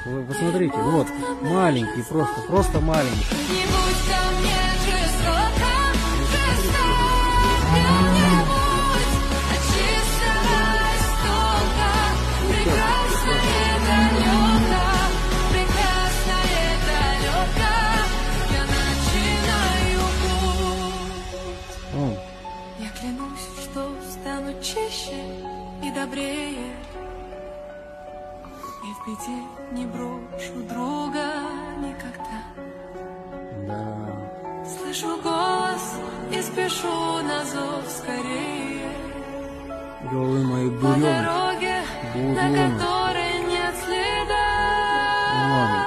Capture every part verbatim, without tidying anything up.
Вы посмотрите, вот, маленький, просто, просто маленький. Не будь ко мне жестоко, жестоко, не будь, а чисто истока. Прекрасное далеко, прекрасное далеко, я начинаю путь. О. Я клянусь, что стану чище и добрее, и в беде не брошу друга никогда. Да. Слышу голос и спешу на зов скорее. Голы мои По бурёны. дороге, на Бурёны. которой нет следа. Маме.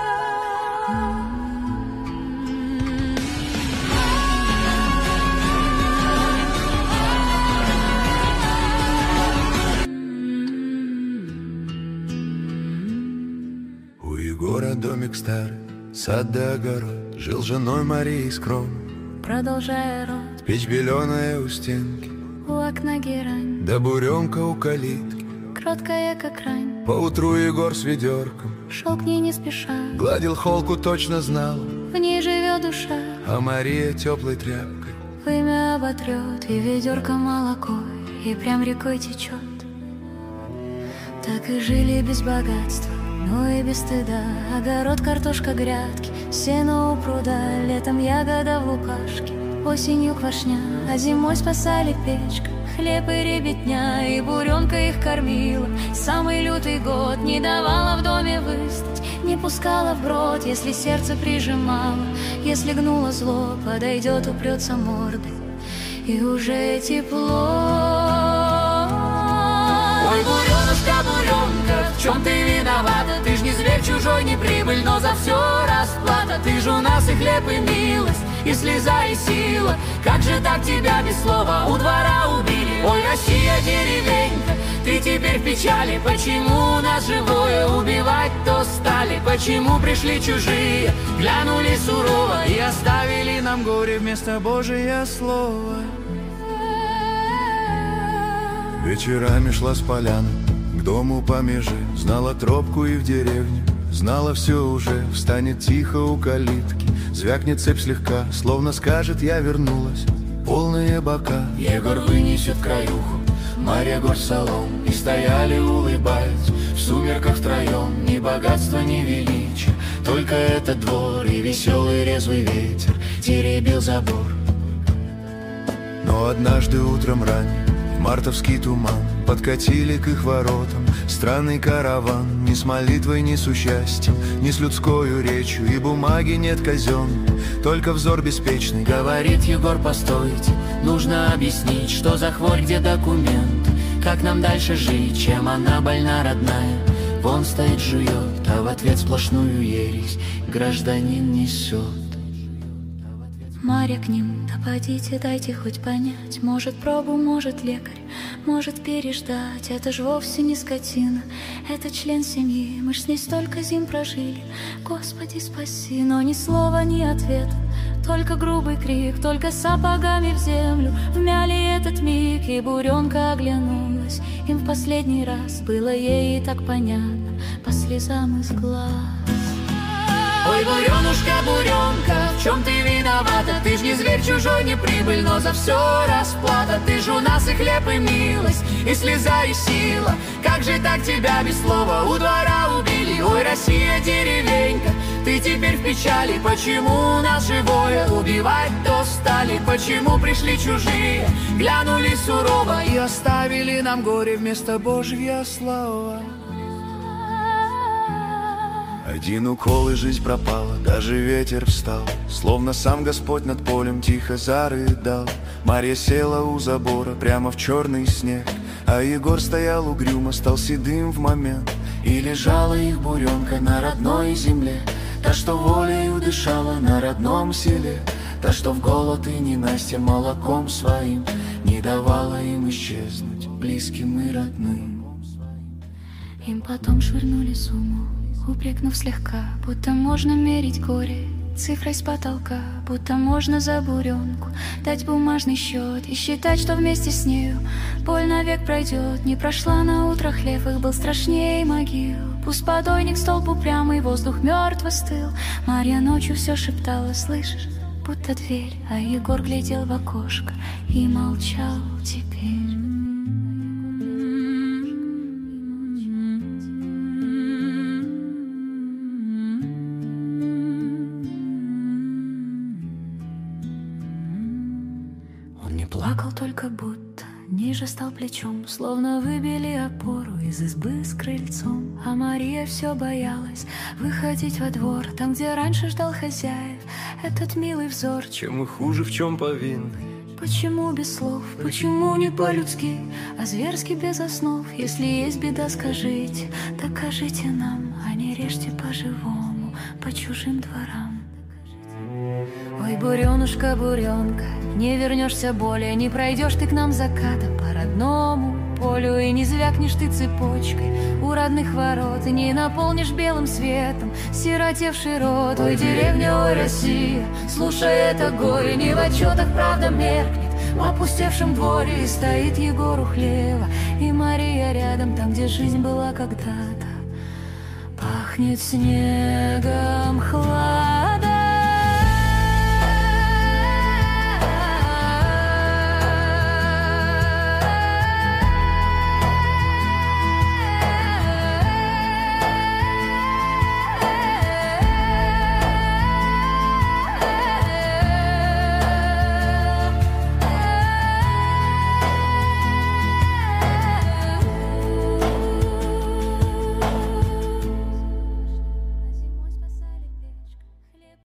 У Егора домик старый, сад да огород, жил с женой Марией скромно. Продолжая рот, Печь беленая у стенки, у окна герань, да буренка у калитки. кроткая как рань, Поутру Егор с ведерком шел к ней не спеша. гладил холку, точно знал, В ней живет душа, а Мария теплой тряпкой. вымя оботрет, и ведерко молокой, и прям рекой течет. Так и жили без богатства, но и без стыда. Огород, картошка, грядки, сено у пруда. Летом ягода в лукашке, осенью квашня, а зимой спасали печка, хлеб и ребятня. И буренка их кормила самый лютый год, не давала в доме выстать, не пускала в брод. Если сердце прижимало, если гнуло зло, подойдет, упрется мордой, и уже тепло. Ой, буренушка, буренка, в чем ты виновата? Ты ж не зверь чужой, не прибыль, но за все расплата. Ты ж у нас и хлеб, и милость, и слеза, и сила. Как же так тебя без слова у двора убили? Ой, Россия, деревенька, ты теперь в печали. Почему нас живое убивать-то стали? Почему пришли чужие, глянули сурово и оставили нам горе вместо Божия слова? Вечерами шла с поляны к дому по меже, знала тропку и в деревню, знала все уже. Встанет тихо у калитки, звякнет цепь слегка, словно скажет: я вернулась, полные бока. Егор вынесет краюху, Марья горсть солом, и стояли, улыбаясь, в сумерках втроем. Ни богатства, ни величия, только этот двор, и веселый резвый ветер теребил забор. Но однажды утром ранним мартовский туман подкатили к их воротам странный караван. Ни с молитвой, ни с участием, ни с людскою речью, и бумаги нет казенной, только взор беспечный. Говорит Егор: постойте, нужно объяснить, что за хворь, где документ, как нам дальше жить, чем она больна родная. Вон стоит, жует, а в ответ сплошную ересь гражданин несет. Марья к ним: да подите, дайте хоть понять. Может, пробу, может, лекарь, может, переждать. Это ж вовсе не скотина, это член семьи. Мы ж с ней столько зим прожили, Господи спаси. Но ни слова, ни ответа, только грубый крик, только сапогами в землю вмяли этот миг. И буренка оглянулась им в последний раз, было ей и так понятно по слезам из глаз. Ой, буренушка, буренка, в чем ты виновата? Ты ж не зверь чужой, не прибыль, но за все расплата. Ты ж у нас и хлеб, и милость, и слеза, и сила. Как же так тебя без слова у двора убили? Ой, Россия, деревенька, ты теперь в печали. Почему нас живое убивать-то стали? Почему пришли чужие, глянули сурово и оставили нам горе вместо Божья слова? Один укол, и жизнь пропала, даже ветер встал, словно сам Господь над полем тихо зарыдал. Марья села у забора прямо в черный снег, а Егор стоял угрюмо, стал седым в момент. И лежала их буренка на родной земле, та, что волею дышала на родном селе, та, что в голод и ненастье молоком своим не давала им исчезнуть близким и родным. Им потом швырнули сумму, упрекнув слегка, будто можно мерить горе цифрой с потолка, будто можно за буренку дать бумажный счет и считать, что вместе с нею боль навек пройдет. Не прошла на утро хлеб, их был страшнее могил. Пусть подойник столб упрямый, воздух мертво стыл. Марья ночью все шептала, слышишь, будто дверь. А Егор глядел в окошко и молчал теперь. Он не плакал только будто, ниже стал плечом, словно выбили опору из избы с крыльцом. А Мария все боялась выходить во двор, там, где раньше ждал хозяев этот милый взор. Чем мы хуже, в чем повинны? Почему без слов, почему не по-людски, а зверски без основ? Если есть беда, скажите, докажите нам, а не режьте по-живому, по чужим дворам. Ой, буренушка, буренка, не вернешься более, не пройдешь ты к нам заката по родному полю, и не звякнешь ты цепочкой у родных ворот, и не наполнишь белым светом сиротевший рот. Ой, деревня, ой, Россия, слушай это горе, не в отчетах правда меркнет в опустевшем дворе, и стоит Егор у хлева, и Мария рядом, там, где жизнь была когда-то. Пахнет снегом хлад.